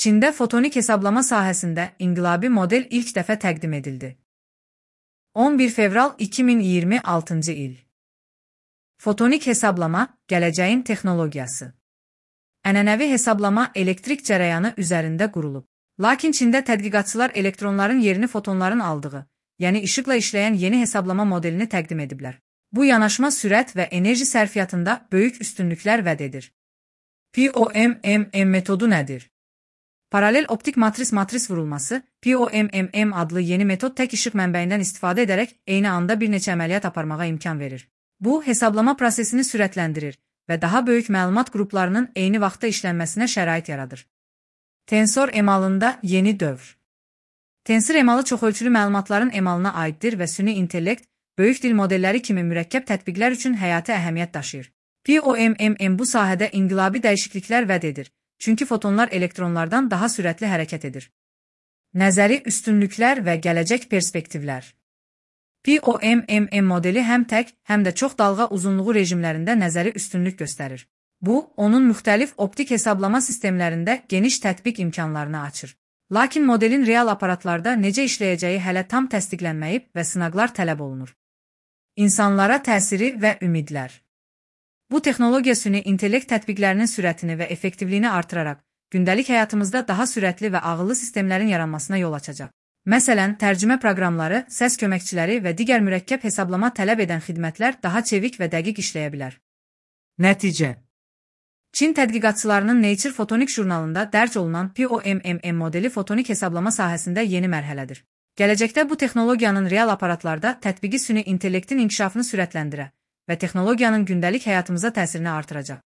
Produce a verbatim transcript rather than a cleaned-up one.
Çində fotonik hesablama sahəsində inqilabi model ilk dəfə təqdim edildi. on bir fevral iki min iyirmi altıncı il. Fotonik hesablama, gələcəyin texnologiyası. Ənənəvi hesablama elektrik cərəyanı üzərində qurulub. Lakin Çində tədqiqatçılar elektronların yerini fotonların aldığı, yəni işıqla işləyən yeni hesablama modelini təqdim ediblər. Bu yanaşma sürət və enerji sərfiyyatında böyük üstünlüklər vəd edir. P O M M M metodu nədir? Paralel optik matris-matris vurulması, P O M M M adlı yeni metod tək işıq mənbəyindən istifadə edərək eyni anda bir neçə əməliyyat aparmağa imkan verir. Bu, hesablama prosesini sürətləndirir və daha böyük məlumat qruplarının eyni vaxtda işlənməsinə şərait yaradır. Tensor emalında yeni dövr. Tensor emalı çoxölçülü məlumatların emalına aiddir və süni intellekt, böyük dil modelləri kimi mürəkkəb tətbiqlər üçün həyati əhəmiyyət daşıyır. P O M M M bu sahədə inqilabi dəyişikliklər vəd edir, çünki fotonlar elektronlardan daha sürətli hərəkət edir. Nəzəri üstünlüklər və gələcək perspektivlər. P O M M M modeli həm tək, həm də çox dalğa uzunluğu rejimlərində nəzəri üstünlük göstərir. Bu, onun müxtəlif optik hesablama sistemlərində geniş tətbiq imkanlarını açır. Lakin modelin real aparatlarda necə işləyəcəyi hələ tam təsdiqlənməyib və sınaqlar tələb olunur. İnsanlara təsiri və ümidlər. Bu texnologiya süni intellekt tətbiqlərinin sürətini və effektivliyini artıraraq, gündəlik həyatımızda daha sürətli və ağıllı sistemlərin yaranmasına yol açacaq. Məsələn, tərcümə proqramları, səs köməkçiləri və digər mürəkkəb hesablama tələb edən xidmətlər daha çevik və dəqiq işləyə bilər. Nəticə. Çin tədqiqatçılarının Nature Fotonik jurnalında dərc olunan P O M M M modeli fotonik hesablama sahəsində yeni mərhələdir. Gələcəkdə bu texnologiyanın real aparatlarda tətbiqi süni intellektin inkişafını sürətləndirə və texnologiyanın gündəlik həyatımıza təsirini artıracaq.